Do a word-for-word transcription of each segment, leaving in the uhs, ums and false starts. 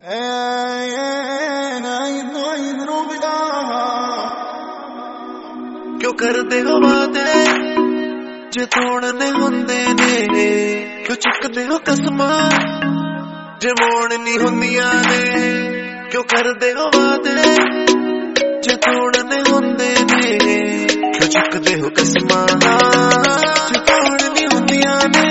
क्यों करदे हो वादे जे तोड़ने हुंदे ने, क्यों चुकदे हो कसमां जे मोड़नी हुंदियां ने। क्यों करदे हो वादे जे तोड़ने हुंदे ने, क्यों चुकदे हो कसमां जे मोड़नी हुंदियां ने।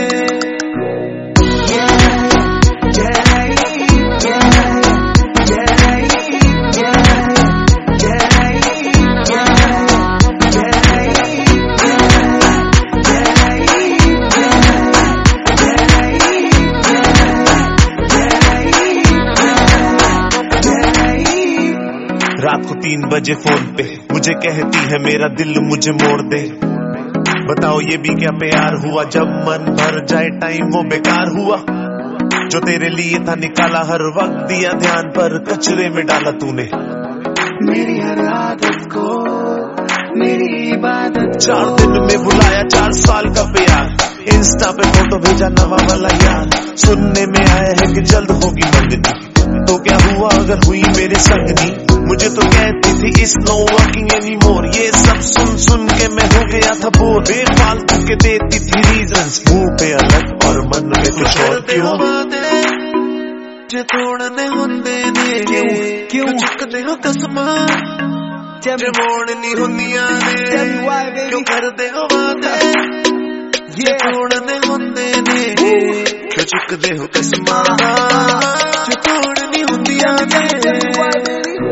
रात को तीन बजे फोन पे मुझे कहती है मेरा दिल मुझे मोड़ दे। बताओ ये भी क्या प्यार हुआ, जब मन भर जाए टाइम वो बेकार हुआ। जो तेरे लिए था निकाला हर वक्त दिया ध्यान, पर कचरे में डाला तूने मेरी हर आदत को, मेरी इबादत। चार दिन में बुलाया चार साल का प्यार, इंस्टा पे फोटो भेजा नवा वाला यार। सुनने में आया है कि जल्द होगी मंगनी, तो क्या हुआ अगर हुई मेरे संगनी। मुझे तो कहती थी इस नो वर्किंग एनी मोर, ये सब सुन सुन के मैं हो गया था बोर। बेफालतू के देती थी रीजंस, मुंह पे अलग और मन में कुछ और। क्यों जे तोड़ने हुंदे ने, क्यों चुकदे हो कसमां जे मोड़नी हुंदियां ने। क्यों करदे हो वादे जे तोड़ने हुंदे ने, क्यों चुकदे हो कसमां जे तोड़नी हुंदियां ने।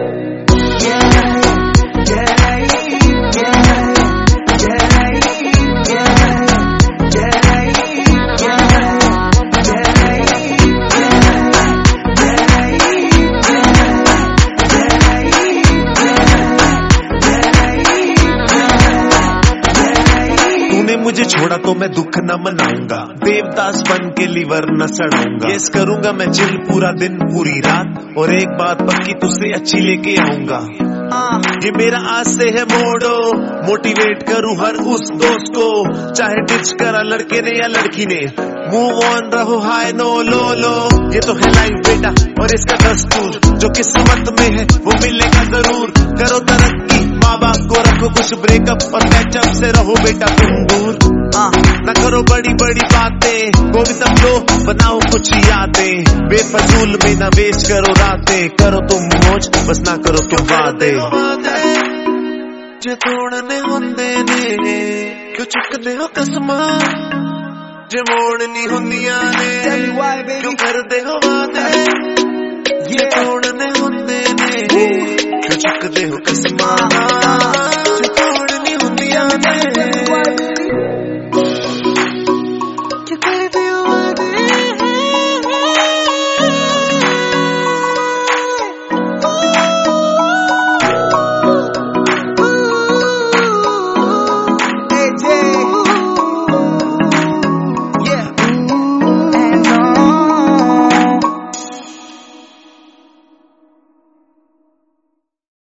मुझे छोड़ा तो मैं दुख न मनाऊंगा, देवदास बन के लीवर न सड़ाऊंगा। गेस करूंगा मैं चिल पूरा दिन पूरी रात, और एक बात पक्की तुझसे अच्छी लेके आऊंगा। ये मेरा आज से है मोड़ो, मोटिवेट करूं हर उस दोस्त को, चाहे डिच करा लड़के ने या लड़की ने। मूव ऑन रहो हाय नो लो लो, ये तो है लाइफ बेटा और इसका दस्तूर। जो किस्मत में है वो मिलेगा जरूर। करो तरक्की माँ बाप को रखो कुछ, ब्रेकअप और पैचअप से रहो बेटा तुम दूर। न करो बड़ी बड़ी बातें, गोविंदम लो बनाओ कुछ यादें। बेफजूल में न वेस्ट करो रातें, करो तुम मौज बस ना करो तुम वादे। जे तोड़ने हुंदे ने, क्यों चुकदे हो कसमां जे मोड़नी हुंदियां ने। क्यों करदे हो वादे जे तोड़ने हुंदे ने, क्यों चुकदे हो कसमां जे तोड़नी हुंदियां ने।